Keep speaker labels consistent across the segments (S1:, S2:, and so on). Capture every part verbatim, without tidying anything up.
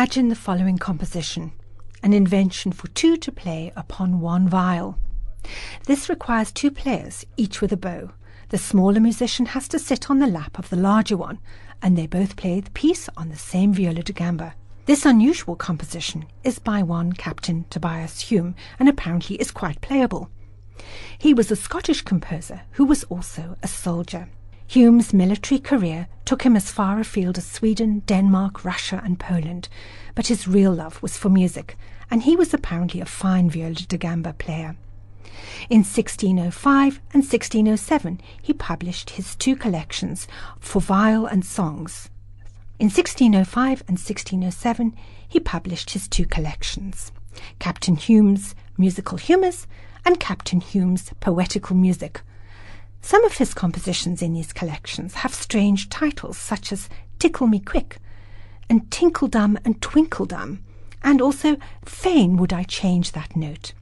S1: Imagine the following composition, an invention for two to play upon one viol. This requires two players, each with a bow. The smaller musician has to sit on the lap of the larger one, and they both play the piece on the same viola da gamba. This unusual composition is by one Captain Tobias Hume, and apparently is quite playable. He was a Scottish composer who was also a soldier. Hume's military career took him as far afield as Sweden, Denmark, Russia and Poland, but his real love was for music, and he was apparently a fine viola da gamba player. In sixteen oh five and sixteen oh seven he published his two collections for viol and songs. In sixteen oh five and sixteen oh seven he published his two collections, Captain Hume's Musical Humours and Captain Hume's Poetical Music. Some of his compositions in these collections have strange titles such as Tickle Me Quick and Tinkledum and Twinkledum, and also Fain Would I Change That Note.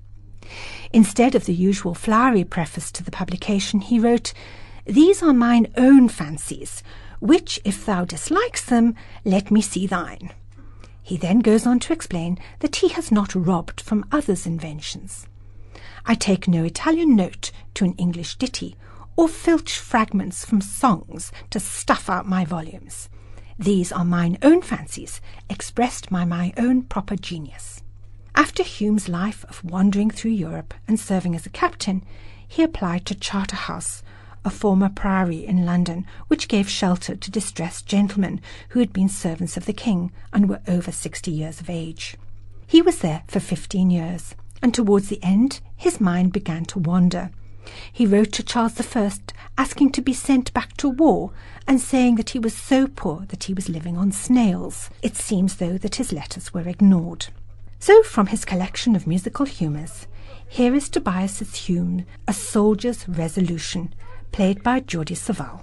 S1: Instead of the usual flowery preface to the publication, he wrote, "These are mine own fancies, which, if thou dislikes them, let me see thine." He then goes on to explain that he has not robbed from others' inventions. "I take no Italian note to an English ditty, or filch fragments from songs to stuff out my volumes. These are mine own fancies, expressed by my own proper genius." After Hume's life of wandering through Europe and serving as a captain, he applied to Charterhouse, a former priory in London, which gave shelter to distressed gentlemen who had been servants of the king and were over sixty years of age. He was there for fifteen years, and towards the end his mind began to wander. He wrote to Charles the First asking to be sent back to war and saying that he was so poor that he was living on snails. It seems, though, that his letters were ignored. So, from his collection of musical humours, here is Tobias Hume, A Soldier's Resolution, played by Geordie Savall.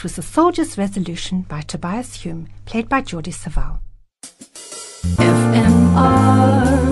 S1: That was A Soldier's Resolution by Tobias Hume, played by Jordi Savall.
S2: F M R